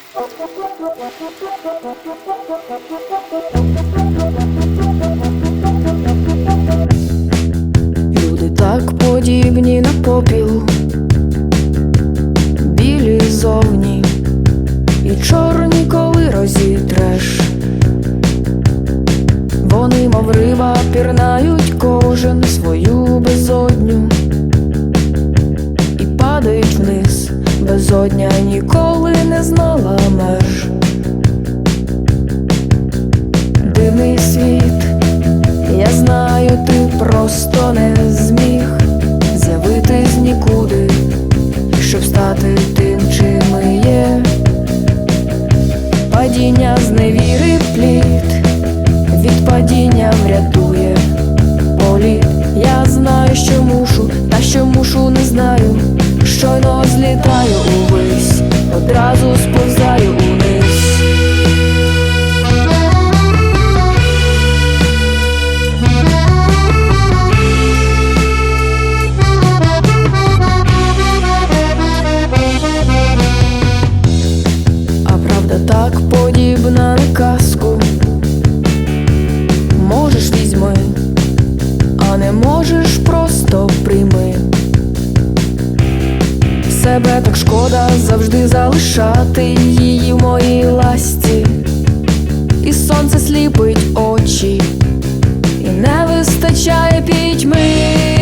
Люди так подібні на попіл, білі зовні і чорні, коли розітреш. Вони, мов риба, пірнають кожен свою безодню і падають вниз. Безодня ніколи не знала меж. Дивний світ, я знаю, ти просто не зміг з'явитись нікуди, щоб стати тим, чим ми є. Падіння зневіри плід, від падіння врятує політ. Я знаю, що мушу, та що мушу, не знаю. Щойно злітаю увись, одразу сповзаю униз. А правда так подібна на казку. Можеш, візьми, а не можеш, просто прийми. Себе так шкода завжди залишати її в моїй ласті. І сонце сліпить очі, і не вистачає пітьми.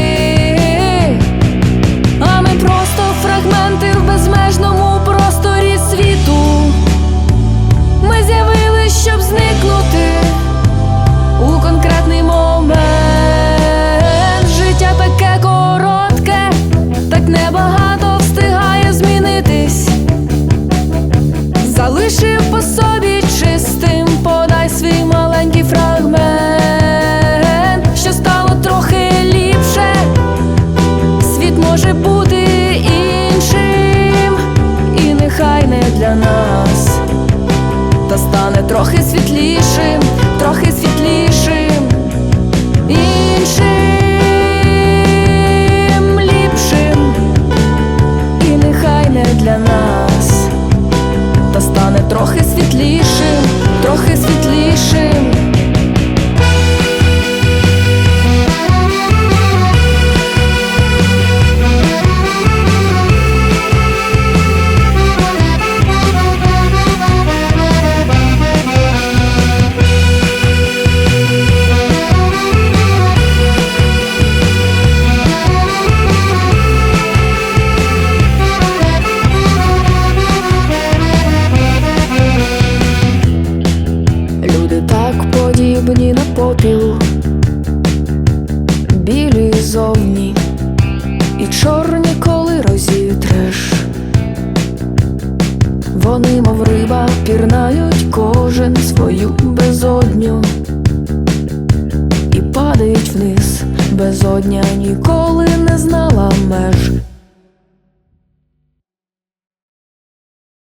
А ми просто фрагменти в безмежному просторі світу. Ми з'явились, щоб зникнути у конкретний момент. Життя таке коротке, так небагато встигає змінитись. Залишив по собі чистим, подай свій маленький фрагмент, що стало трохи ліпше. Світ може бути іншим, і нехай не для нас, та стане трохи світлішим, трохи світлішим, іншим, ліпшим, і нехай не для нас, та стане трохи світлішим, трохи світлішим. Подібні на попіл, білі зовні і чорні, коли розітреш. Вони, мов риба, пірнають кожен свою безодню і падають вниз. Безодня ніколи не знала меж.